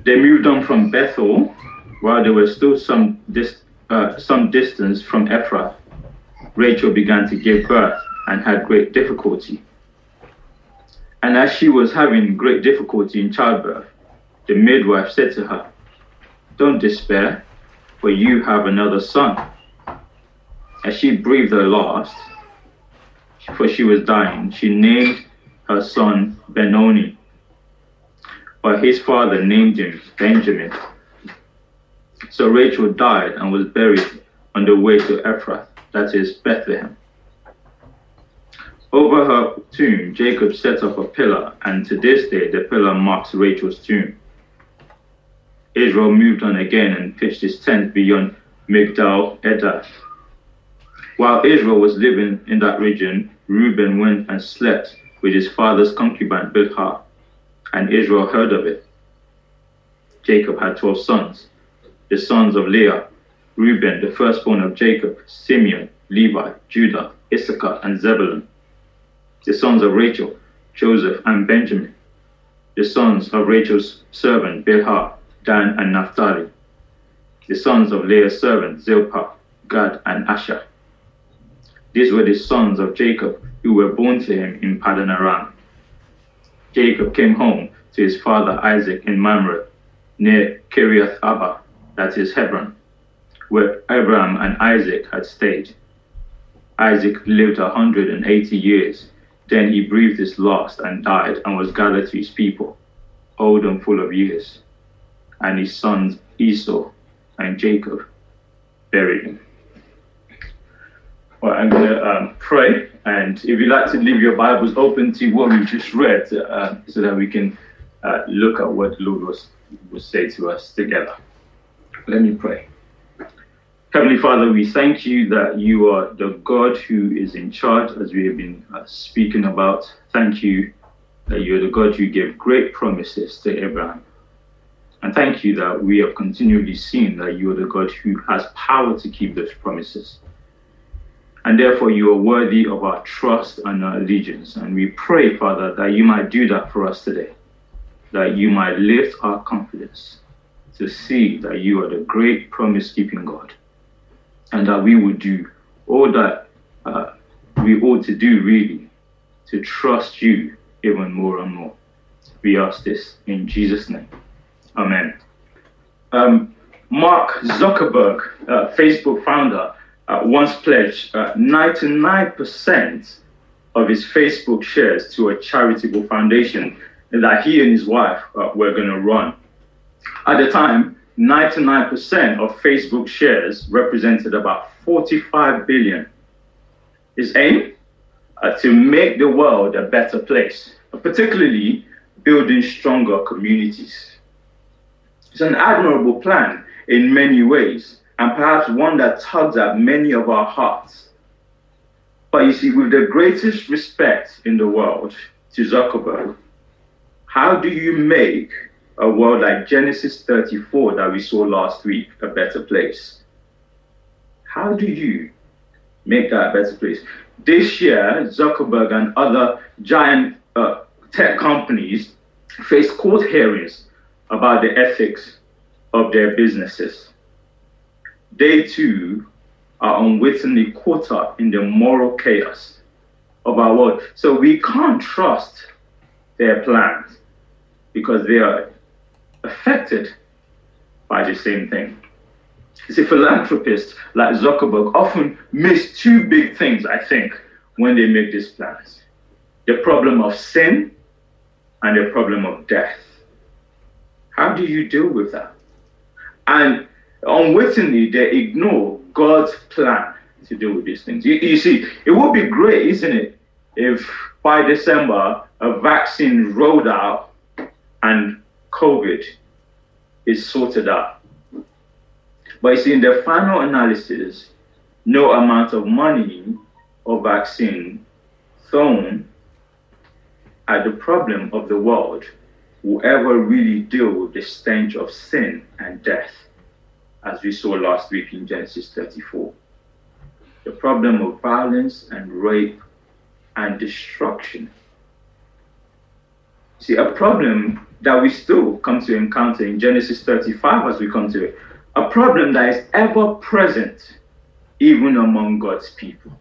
They moved on from Bethel while they were still some distance from Ephrath. Rachel began to give birth and had great difficulty. And as she was having great difficulty in childbirth, the midwife said to her, "Don't despair, for you have another son." As she breathed her last, for she was dying, she named her son Benoni, but his father named him Benjamin. So Rachel died and was buried on the way to Ephrath, that is Bethlehem. Over her tomb, Jacob set up a pillar, and to this day the pillar marks Rachel's tomb. Israel moved on again and pitched his tent beyond Migdal Eder. While Israel was living in that region, Reuben went and slept with his father's concubine Bilhah, and Israel heard of it. Jacob had 12 sons, the sons of Leah: Reuben, the firstborn of Jacob; Simeon, Levi, Judah, Issachar, and Zebulun. The sons of Rachel: Joseph and Benjamin. The sons of Rachel's servant Bilhah: Dan and Naphtali. The sons of Leah's servant Zilpah: Gad and Asher. These were the sons of Jacob who were born to him in Paddan Aram. Jacob came home to his father Isaac in Mamre, near Kiriath Arba, that is Hebron, where Abraham and Isaac had stayed. Isaac lived 180 years. Then he breathed his last and died, and was gathered to his people, old and full of years. And his sons Esau and Jacob buried him. Well, I'm going to pray, and if you'd like to leave your Bibles open to what we just read, so that we can look at what the Lord will say to us together. Let me pray. Heavenly Father, we thank you that you are the God who is in charge, as we have been speaking about. Thank you that you're the God who gave great promises to Abraham. And thank you that we have continually seen that you are the God who has power to keep those promises. And therefore you are worthy of our trust and our allegiance. And we pray, Father, that you might do that for us today, that you might lift our confidence to see that you are the great promise-keeping God, and that we would do all that we ought to do, really, to trust you even more and more. We ask this in Jesus' name. Amen. Mark Zuckerberg, Facebook founder, once pledged 99% of his Facebook shares to a charitable foundation that he and his wife were going to run. At the time, 99% of Facebook shares represented about 45 billion. His aim? To make the world a better place, particularly building stronger communities. It's an admirable plan in many ways, and perhaps one that tugs at many of our hearts. But you see, with the greatest respect in the world to Zuckerberg, how do you make a world like Genesis 34 that we saw last week a better place? How do you make that a better place? This year, Zuckerberg and other giant tech companies face court hearings about the ethics of their businesses. They too are unwittingly caught up in the moral chaos of our world. So we can't trust their plans because they are affected by the same thing. You see, philanthropists like Zuckerberg often miss two big things, I think, when they make these plans: the problem of sin and the problem of death. How do you deal with that? And unwittingly, they ignore God's plan to deal with these things. You see, it would be great, isn't it, if by December a vaccine rolled out and COVID is sorted out. But you see, in the final analysis, no amount of money or vaccine thrown at the problem of the world will ever really deal with the stench of sin and death, as we saw last week in Genesis 34. The problem of violence and rape and destruction. See, a problem that we still come to encounter in Genesis 35 as we come to it. A problem that is ever present even among God's people.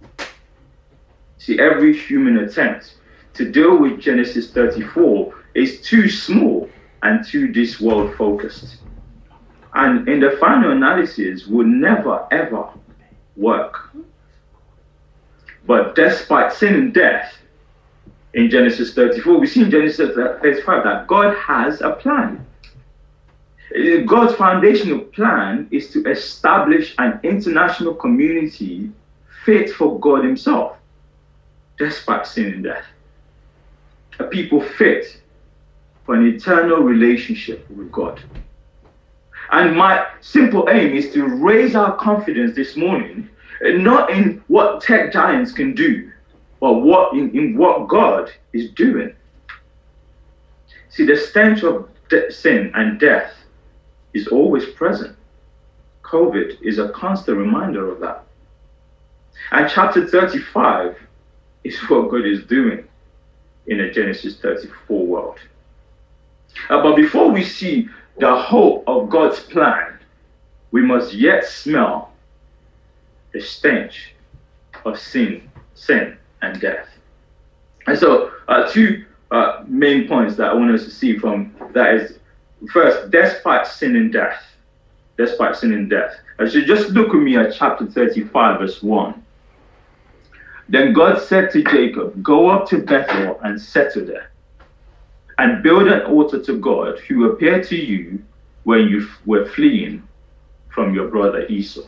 See, every human attempt to deal with Genesis 34 is too small and too this world focused. And in the final analysis will never ever work. But despite sin and death in Genesis 34, we see in Genesis 35 that God has a plan. God's foundational plan is to establish an international community fit for God himself, despite sin and death. A people fit for an eternal relationship with God. And my simple aim is to raise our confidence this morning, not in what tech giants can do, but in what God is doing. See, the stench of sin and death is always present. COVID is a constant reminder of that. And chapter 35 is what God is doing in a Genesis 34 world. But before we see the hope of God's plan, we must yet smell the stench of sin and death. And so two main points that I want us to see from that is, first, despite sin and death. Despite sin and death. So just look with me at chapter 35, verse 1. Then God said to Jacob, "Go up to Bethel and settle there, and build an altar to God who appeared to you when you were fleeing from your brother Esau."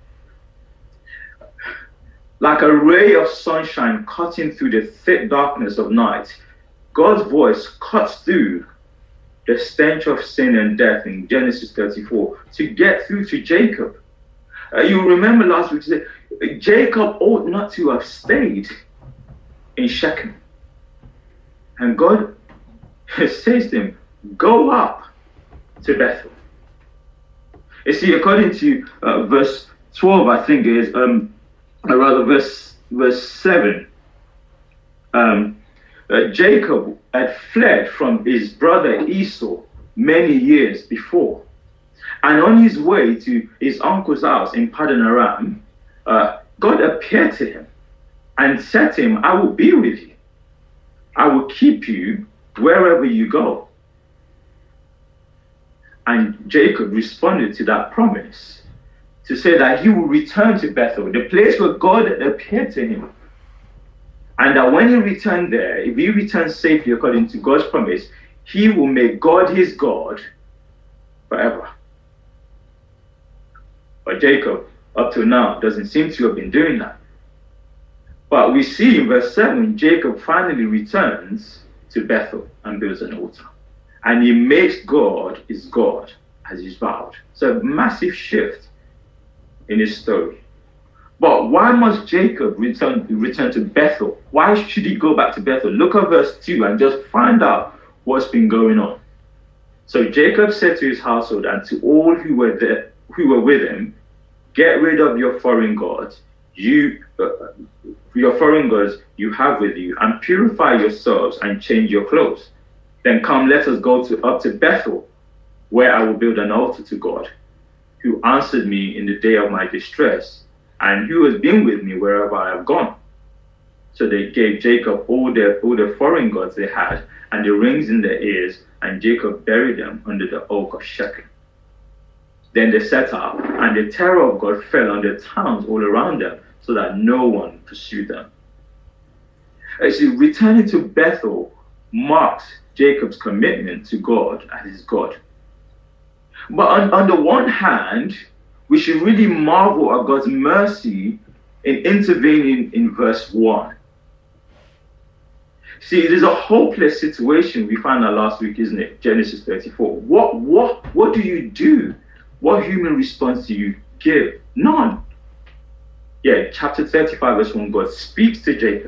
Like a ray of sunshine cutting through the thick darkness of night, God's voice cuts through the stench of sin and death in Genesis 34 to get through to Jacob. You remember last week, Jacob ought not to have stayed in Shechem. And God says to him, "Go up to Bethel." You see, according to verse 12, I think it is, verse 7, Jacob had fled from his brother Esau many years before. And on his way to his uncle's house in Paddan Aram, God appeared to him and said to him, "I will be with you. I will keep you wherever you go." And Jacob responded to that promise to say that he will return to Bethel, the place where God had appeared to him. And that when he returned there, if he returns safely according to God's promise, he will make God his God forever. But Jacob, up to now, doesn't seem to have been doing that. But we see in verse 7, Jacob finally returns to Bethel and builds an altar. And he makes God his God, as he's vowed. So a massive shift in his story. But why must Jacob return to Bethel? Why should he go back to Bethel? Look at verse 2 and just find out what's been going on. So Jacob said to his household and to all who were with him, "Get rid of your foreign gods, your foreign gods you have with you, and purify yourselves and change your clothes. Then come, let us go up to Bethel, where I will build an altar to God, who answered me in the day of my distress, and who has been with me wherever I have gone." So they gave Jacob all the foreign gods they had and the rings in their ears, and Jacob buried them under the oak of Shechem. Then they set out, and the terror of God fell on the towns all around them, so that no one pursued them. See, returning to Bethel marks Jacob's commitment to God as his God. But on the one hand, we should really marvel at God's mercy in intervening in verse 1. See, it is a hopeless situation we found out last week, isn't it? Genesis 34. What do you do? What human response do you give? None. Yeah, chapter 35, verse 1, God speaks to Jacob.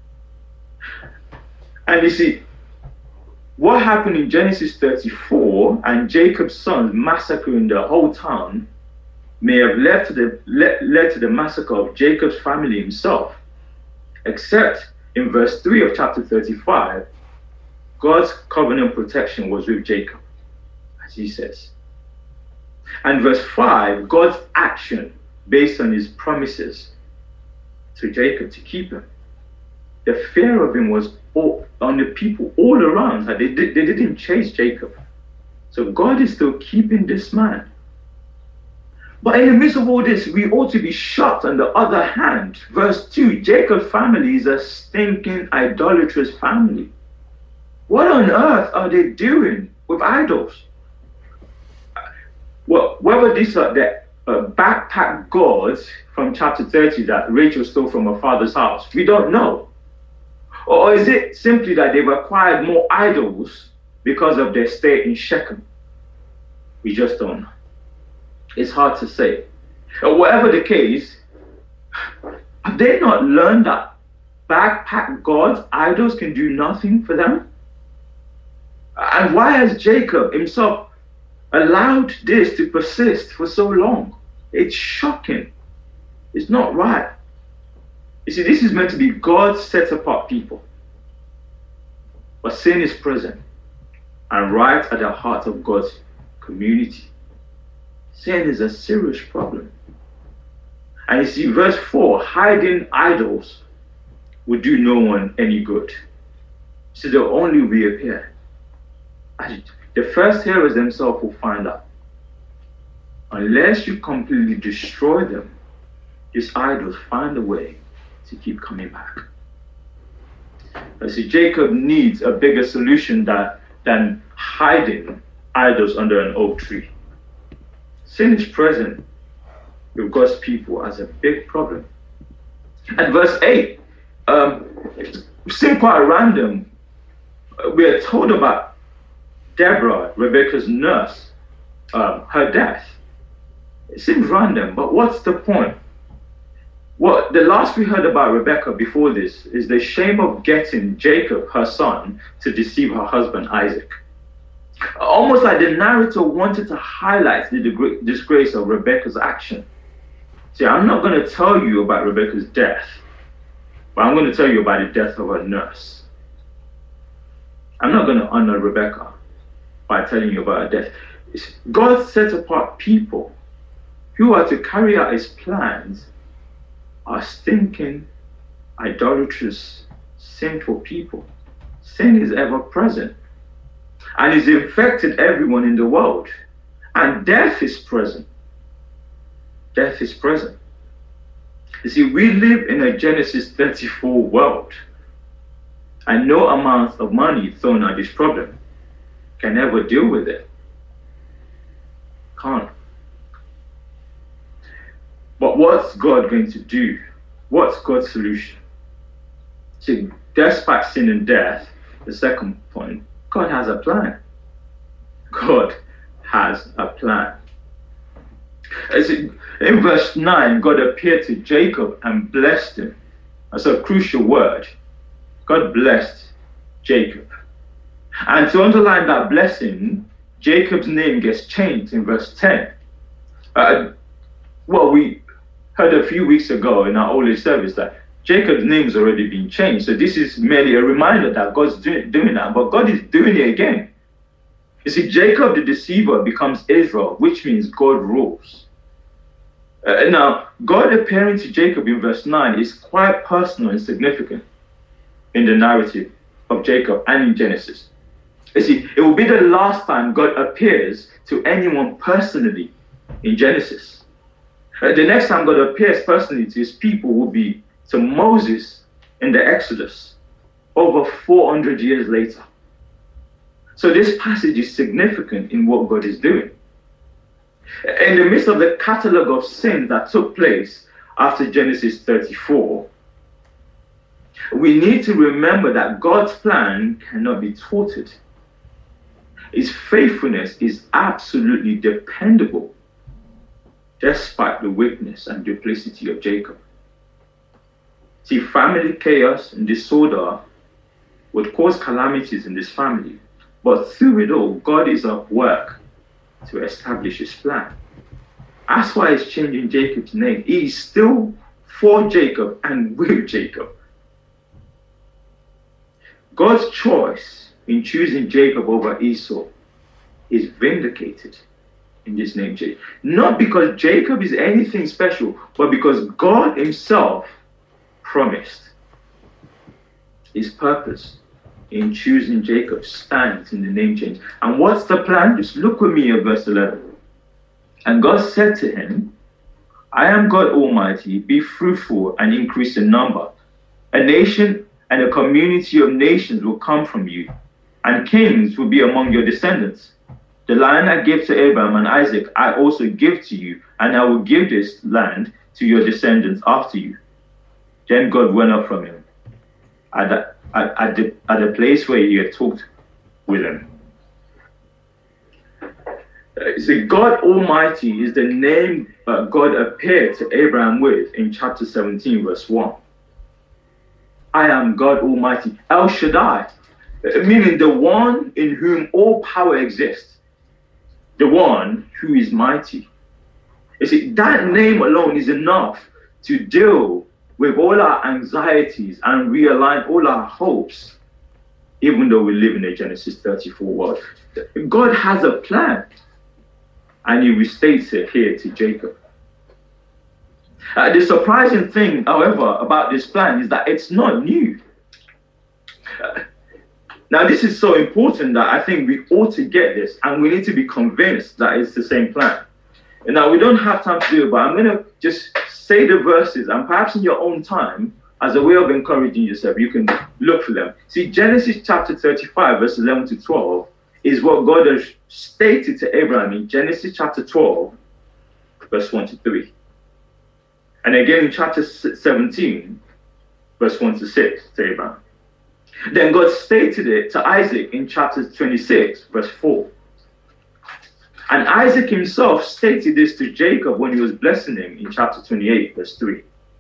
And you see, what happened in Genesis 34 and Jacob's sons massacring the whole town may have led to the massacre of Jacob's family himself, except in verse 3 of chapter 35, God's covenant protection was with Jacob, as he says. And verse 5, God's action based on his promises to Jacob to keep him. The fear of him was on the people all around. They didn't chase Jacob. So God is still keeping this man. But in the midst of all this, we ought to be shocked. On the other hand, verse 2, Jacob's family is a stinking, idolatrous family. What on earth are they doing with idols? Well, whether these are the backpack gods from chapter 30 that Rachel stole from her father's house, we don't know. Or is it simply that they've acquired more idols because of their stay in Shechem? We just don't know. It's hard to say. Whatever the case, have they not learned that backpack gods, idols, can do nothing for them? And why has Jacob himself allowed this to persist for so long? It's shocking. It's not right. You see, this is meant to be God's set-apart people. But sin is present and right at the heart of God's community. Sin is a serious problem. And you see, verse 4, hiding idols would do no one any good. So they'll only reappear. The first hearers themselves will find out. Unless you completely destroy them, these idols find a way to keep coming back. See, Jacob needs a bigger solution than hiding idols under an oak tree. Sin is present with God's people as a big problem. And verse 8, seems quite random. We are told about Deborah, Rebecca's nurse, her death. It seems random, but what's the point? Well, the last we heard about Rebecca before this is the shame of getting Jacob, her son, to deceive her husband Isaac. Almost like the narrator wanted to highlight the disgrace of Rebecca's action. See, I'm not going to tell you about Rebecca's death, but I'm going to tell you about the death of her nurse. I'm not going to honor Rebecca by telling you about her death. God set apart people who are to carry out his plans are stinking, idolatrous, sinful people. Sin is ever present and it's infected everyone in the world. And death is present. Death is present. You see, we live in a Genesis 34 world, and no amount of money thrown at this problem can ever deal with it. Can't. But what's God going to do? What's God's solution? See, despite sin and death, the second point, God has a plan. God has a plan. In verse 9, God appeared to Jacob and blessed him. That's a crucial word. God blessed Jacob. And to underline that blessing, Jacob's name gets changed in verse 10. We heard a few weeks ago in our Old Age service that Jacob's name's already been changed. So this is merely a reminder that God's doing that, but God is doing it again. You see, Jacob the deceiver becomes Israel, which means God rules. Now, God appearing to Jacob in verse 9 is quite personal and significant in the narrative of Jacob and in Genesis. You see, it will be the last time God appears to anyone personally in Genesis. The next time God appears personally to his people will be to Moses in the Exodus, over 400 years later. So this passage is significant in what God is doing. In the midst of the catalogue of sins that took place after Genesis 34, we need to remember that God's plan cannot be thwarted. His faithfulness is absolutely dependable, despite the weakness and duplicity of Jacob. See, family chaos and disorder would cause calamities in this family, but through it all, God is at work to establish his plan. That's why he's changing Jacob's name. He is still for Jacob and with Jacob. God's choice in choosing Jacob over Esau is vindicated in this name change. Not because Jacob is anything special, but because God himself promised. His purpose in choosing Jacob stands in the name change. And what's the plan? Just look with me at verse 11. And God said to him, I am God Almighty, be fruitful and increase in number. A nation and a community of nations will come from you, and kings will be among your descendants. The land I gave to Abraham and Isaac, I also give to you, and I will give this land to your descendants after you. Then God went up from him at the place where he had talked with him. See, God Almighty is the name God appeared to Abraham with in chapter 17, verse 1. I am God Almighty, El Shaddai, meaning the one in whom all power exists, the one who is mighty. You see, that name alone is enough to deal with all our anxieties and realign all our hopes, even though we live in a Genesis 34 world. God has a plan, and he restates it here to Jacob. The surprising thing, however, about this plan is that it's not new. Now, this is so important that I think we ought to get this, and we need to be convinced that it's the same plan. And now, we don't have time to do it, but I'm going to just say the verses, and perhaps in your own time, as a way of encouraging yourself, you can look for them. See, Genesis chapter 35, verse 11 to 12, is what God has stated to Abraham in Genesis chapter 12, verse 1 to 3. And again in chapter 17, verse 1 to 6 to Abraham. Then God stated it to Isaac in chapter 26, verse 4. And Isaac himself stated this to Jacob when he was blessing him in chapter 28, verse 3.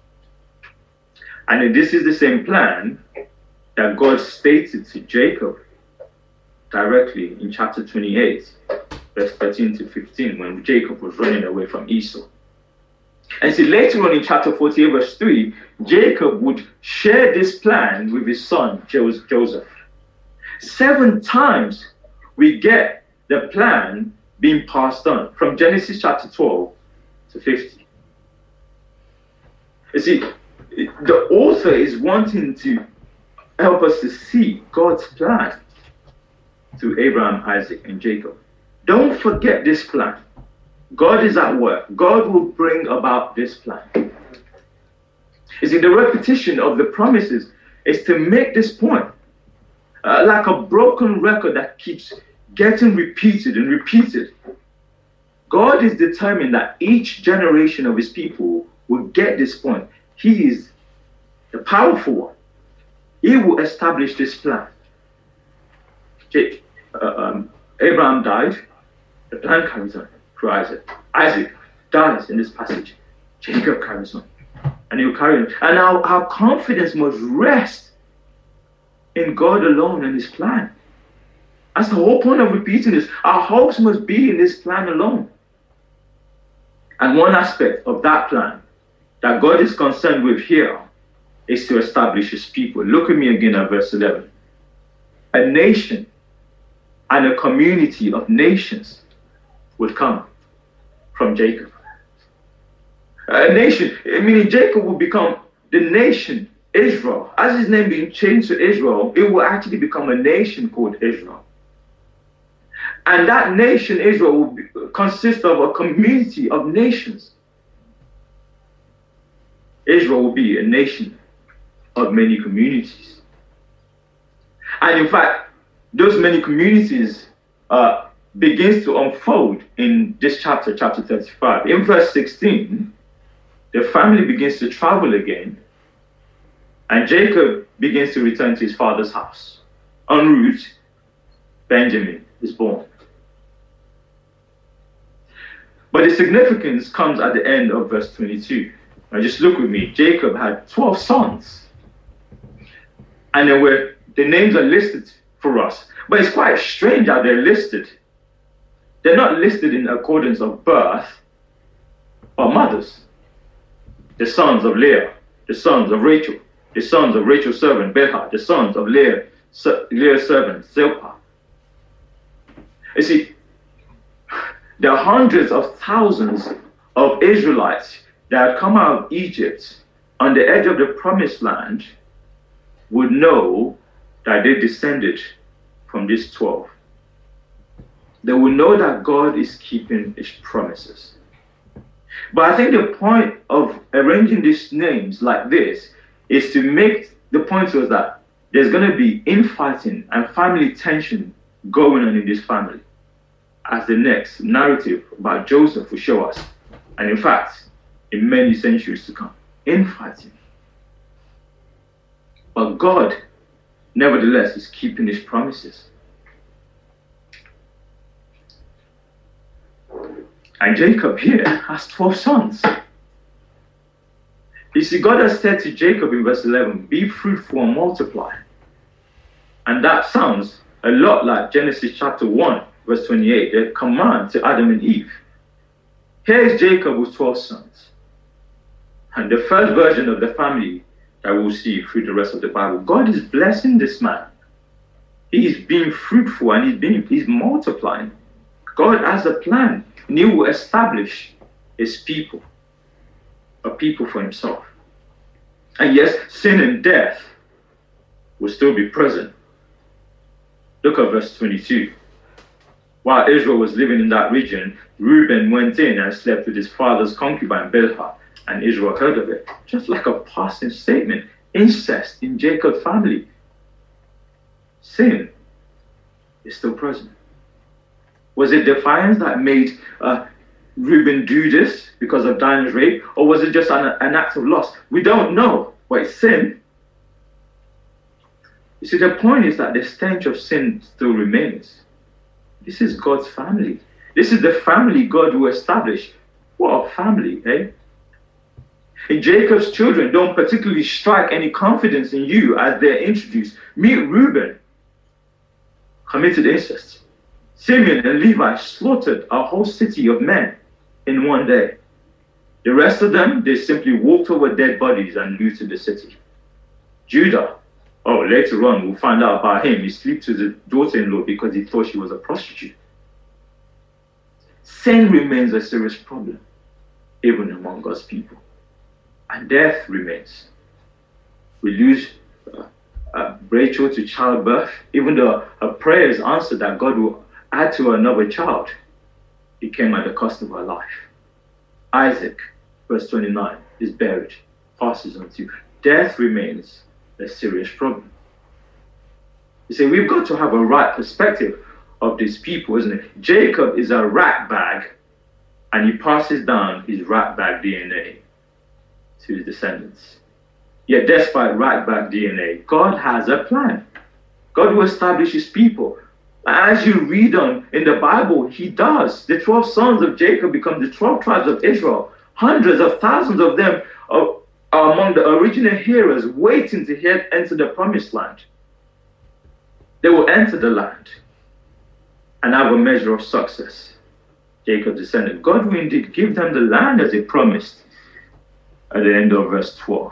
And this is the same plan that God stated to Jacob directly in chapter 28, verse 13 to 15, when Jacob was running away from Esau. And see, later on in chapter 48, verse 3, Jacob would share this plan with his son, Joseph. 7 times we get the plan being passed on, from Genesis chapter 12 to 50. You see, the author is wanting to help us to see God's plan through Abraham, Isaac, and Jacob. Don't forget this plan. God is at work. God will bring about this plan. You see, the repetition of the promises is to make this point. Like a broken record that keeps getting repeated and repeated. God is determined that each generation of his people will get this point. He is the powerful one. He will establish this plan. Abraham died. The plan carries on through Isaac. Isaac dies in this passage. Jacob carries on. And he'll carry on. And our confidence must rest in God alone and his plan. That's the whole point of repeating this. Our hopes must be in this plan alone. And one aspect of that plan that God is concerned with here is to establish his people. Look at me again at verse 11. A nation and a community of nations would come from Jacob. A nation, meaning Jacob will become the nation Israel. As his name being changed to Israel, it will actually become a nation called Israel. And that nation, Israel, will consist of a community of nations. Israel will be a nation of many communities. And in fact, those many communities begins to unfold in this chapter 35. In verse 16, the family begins to travel again, and Jacob begins to return to his father's house. En route, Benjamin is born. But the significance comes at the end of verse 22. Now just look with me. Jacob had 12 sons. And the names are listed for us. But it's quite strange how they're listed. They're not listed in accordance of birth, but mothers. The sons of Leah, the sons of Rachel, the sons of Rachel's servant Bilhah, the sons of Leah's Leah's servant, Zilpah. You see, there are hundreds of thousands of Israelites that had come out of Egypt on the edge of the promised land would know that they descended from these 12. They will know that God is keeping his promises. But I think the point of arranging these names like this is to make the point was that there's going to be infighting and family tension going on in this family, as the next narrative about Joseph will show us. And in fact, in many centuries to come, infighting. But God, nevertheless, is keeping his promises. And Jacob here has 12 sons. You see, God has said to Jacob in verse 11, be fruitful and multiply. And that sounds a lot like Genesis chapter 1, verse 28, the command to Adam and Eve. Here is Jacob with 12 sons. And the first version of the family that we'll see through the rest of the Bible. God is blessing this man. He is being fruitful and he's multiplying. God has a plan. And he will establish his people, a people for himself. And yes, sin and death will still be present. Look at verse 22. While Israel was living in that region, Reuben went in and slept with his father's concubine Bilhah, and Israel heard of it. Just like a passing statement, incest in Jacob's family. Sin is still present. Was it defiance that made Reuben do this because of Dinah's rape? Or was it just an act of lust? We don't know, but it's sin. You see, the point is that the stench of sin still remains. This is God's family. This is the family God will establish. What a family, eh? And Jacob's children don't particularly strike any confidence in you as they're introduced. Meet Reuben, committed incest. Simeon and Levi slaughtered a whole city of men in one day. The rest of them, they simply walked over dead bodies and looted the city. Judah, later on we'll find out about him. He slept with his daughter-in-law because he thought she was a prostitute. Sin remains a serious problem, even among God's people. And death remains. We lose Rachel to childbirth, even though her prayers answered that God will add to her another child. It came at the cost of her life. Isaac, verse 29, is buried, passes on to. Death remains a serious problem. You see, we've got to have a right perspective of these people, isn't it? Jacob is a rat bag, and he passes down his rat bag DNA to his descendants. Yet despite rat bag DNA, God has a plan. God will establish his people. As you read on in the Bible, he does. The 12 sons of Jacob become the 12 tribes of Israel. Hundreds of thousands of them are among the original hearers waiting to enter the promised land. They will enter the land and have a measure of success. Jacob's descendant. God will indeed give them the land as he promised at the end of verse 12.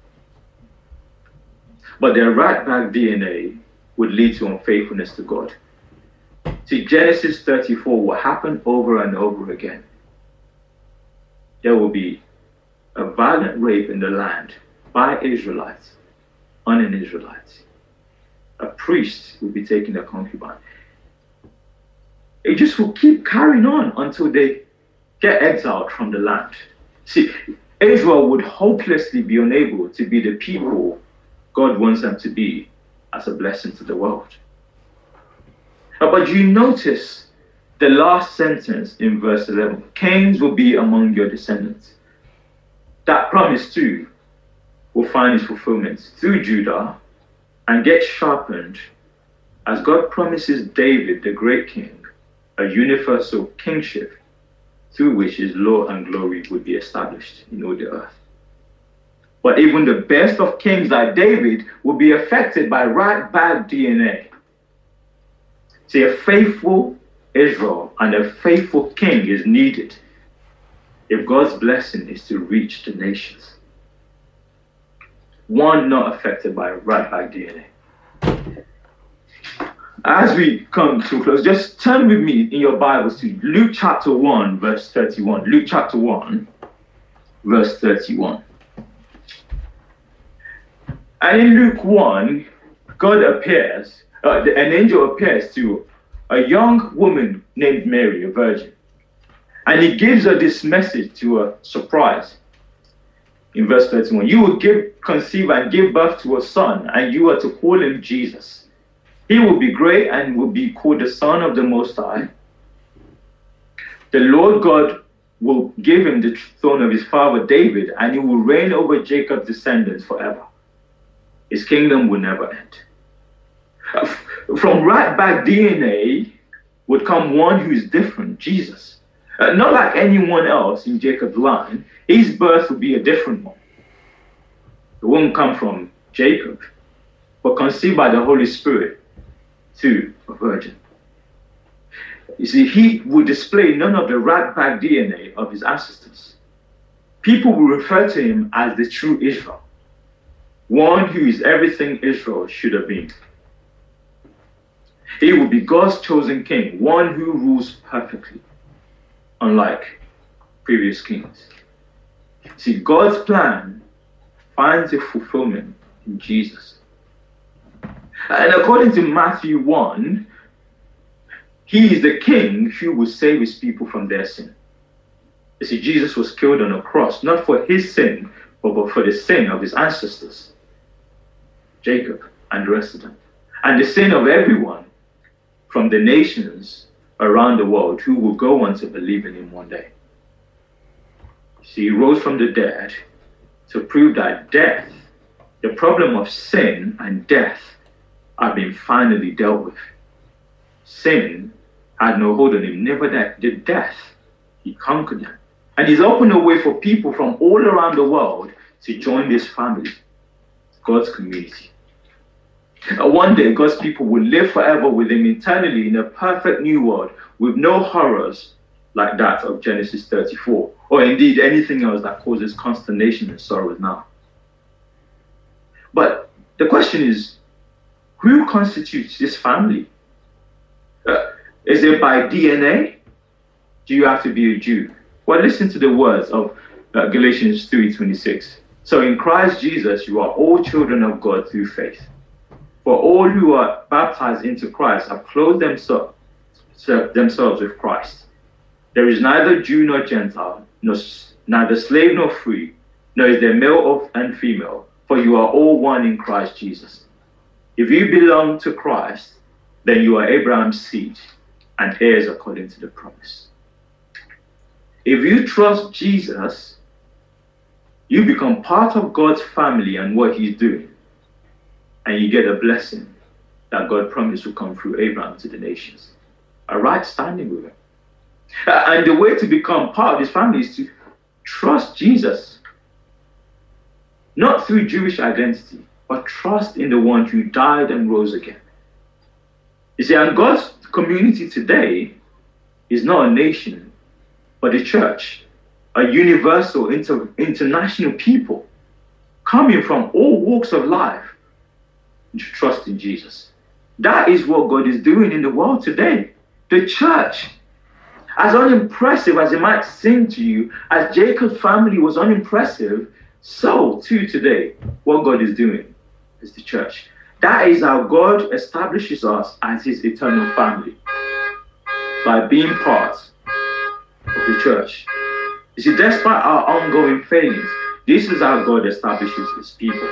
But their right back DNA would lead to unfaithfulness to God. See, Genesis 34 will happen over and over again. There will be a violent rape in the land by Israelites on an Israelite. A priest will be taking a concubine. It just will keep carrying on until they get exiled from the land. See, Israel would hopelessly be unable to be the people God wants them to be as a blessing to the world. But you notice the last sentence in verse 11. Kings will be among your descendants. That promise too will find its fulfillment through Judah and get sharpened as God promises David, the great king, a universal kingship through which his law and glory would be established in all the earth. But even the best of kings like David will be affected by right bad DNA. See, a faithful Israel and a faithful king is needed if God's blessing is to reach the nations. One not affected by right bad DNA. As we come to a close, just turn with me in your Bibles to Luke chapter 1, verse 31. Luke chapter 1, verse 31. And in Luke 1, God appears, an angel appears to a young woman named Mary, a virgin. And he gives her this message to a surprise. In verse 31, you will conceive and give birth to a son, and you are to call him Jesus. He will be great and will be called the Son of the Most High. The Lord God will give him the throne of his father David, and he will reign over Jacob's descendants forever. His kingdom will never end. From right back DNA would come one who is different, Jesus. Not like anyone else in Jacob's line. His birth would be a different one. It won't come from Jacob, but conceived by the Holy Spirit through a virgin. You see, he would display none of the rat-bag DNA of his ancestors. People will refer to him as the true Israel, one who is everything Israel should have been. He will be God's chosen king, one who rules perfectly, unlike previous kings. See, God's plan finds a fulfillment in Jesus. And according to Matthew 1, he is the king who will save his people from their sin. You see, Jesus was killed on a cross, not for his sin, but for the sin of his ancestors, Jacob and the rest of them, and the sin of everyone from the nations around the world who will go on to believe in him one day. See, he rose from the dead to prove that death, the problem of sin and death, have been finally dealt with. Sin had no hold on him, never did death. He conquered them. And he's opened a way for people from all around the world to join this family, God's community. One day, God's people will live forever with him eternally in a perfect new world with no horrors like that of Genesis 34, or indeed anything else that causes consternation and sorrow now. But the question is, who constitutes this family? Is it by DNA? Do you have to be a Jew? Well, listen to the words of Galatians 3:26. So in Christ Jesus, you are all children of God through faith. For all who are baptized into Christ have clothed themselves with Christ. There is neither Jew nor Gentile, neither slave nor free, nor is there male and female, for you are all one in Christ Jesus. If you belong to Christ, then you are Abraham's seed and heirs according to the promise. If you trust Jesus, you become part of God's family and what he's doing. And you get a blessing that God promised will come through Abraham to the nations. A right standing with him. And the way to become part of this family is to trust Jesus. Not through Jewish identity, but trust in the one who died and rose again. You see, and God's community today is not a nation, but a church, a universal, international people coming from all walks of life to trust in Jesus. That is what God is doing in the world today. The church, as unimpressive as it might seem to you, as Jacob's family was unimpressive, so too today, what God is doing is the church. That is how God establishes us as his eternal family, by being part of the church. You see, despite our ongoing failings, this is how God establishes his people.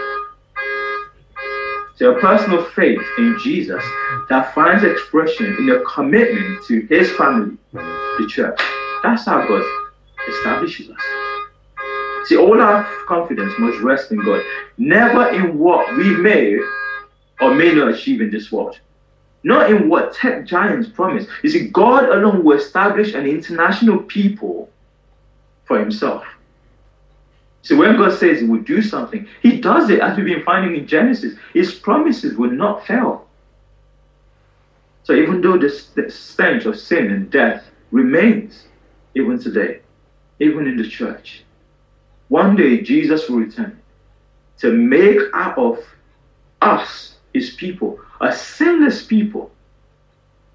So a personal faith in Jesus that finds expression in a commitment to his family, the church. That's how God establishes us. See, all our confidence must rest in God, never in what we may or may not achieve in this world. Not in what tech giants promise. You see, God alone will establish an international people for himself. So when God says he will do something, he does it, as we've been finding in Genesis. His promises will not fail. So even though the stench of sin and death remains, even today, even in the church, one day Jesus will return to make out of us, his people, a sinless people,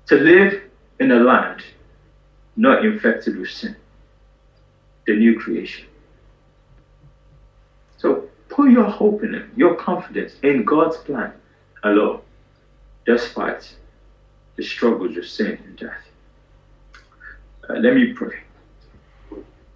to live in a land not infected with sin, the new creation. So put your hope in Him, your confidence in God's plan alone, despite the struggles of sin and death. Let me pray.